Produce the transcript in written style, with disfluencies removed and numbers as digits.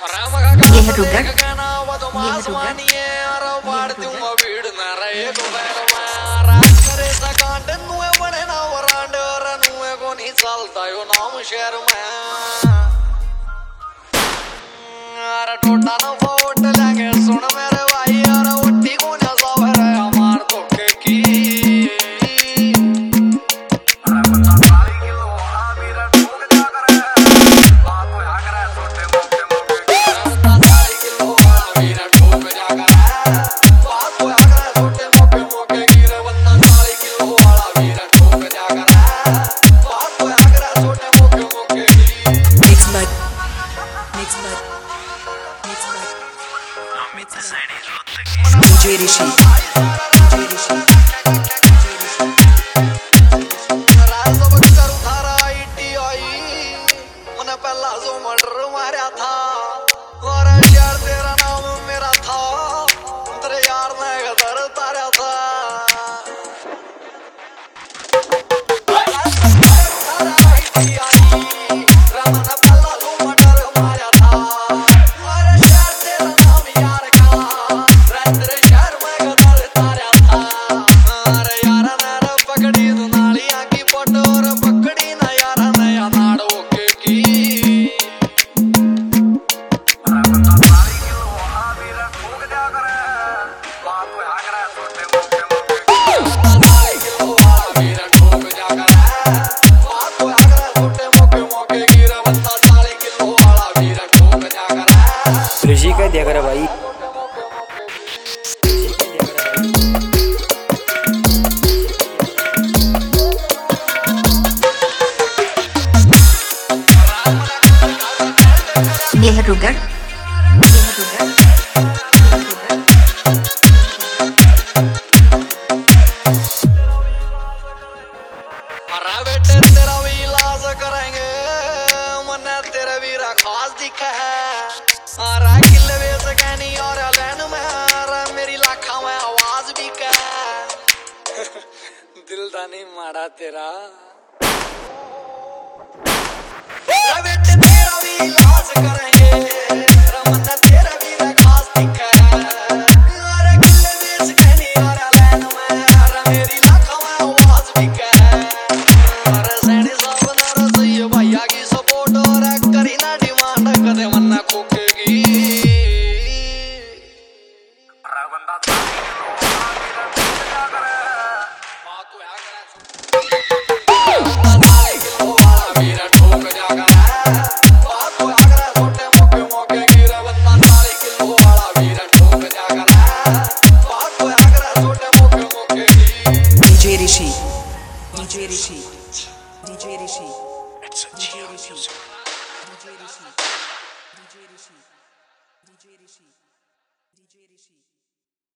ये है रुगर, चलता यो नाम शहर में टोटा ना फोट लेंगे सुन मेरे भाई यार उठी को ना सबर है हमार धोखे की DJ Rishi, पहला जो मर्डर मारा था और यार तेरा नाम मेरा था तेरे यार ने गदर तारा था ऋषि का दिया करे भाई। ये है रुगर, बेटे तेरा भी इलाज करेंगे मन्ने तेरा भी खास दिखा है आरा किले बेच कहनी और लैन में मेरी लाखा में आवाज भी कह दिल दा नहीं मारा तेरा बेटे तेरा भी इलाज करेंगे मन्ने तेरा भी खास दिखा है आरा किले बेच कहनी और लैन में मेरी लाखा में आवाज भी कह सैनी साहब नर सही भैया की सपोर्ट और करी ना डिमांड कदे मन्ना खोकेगी DJ Rishi, DJ Rishi, DJ Rishi, It's a DJ Rishi, music. DJ Rishi, DJ Rishi, DJ Rishi, DJ Rishi.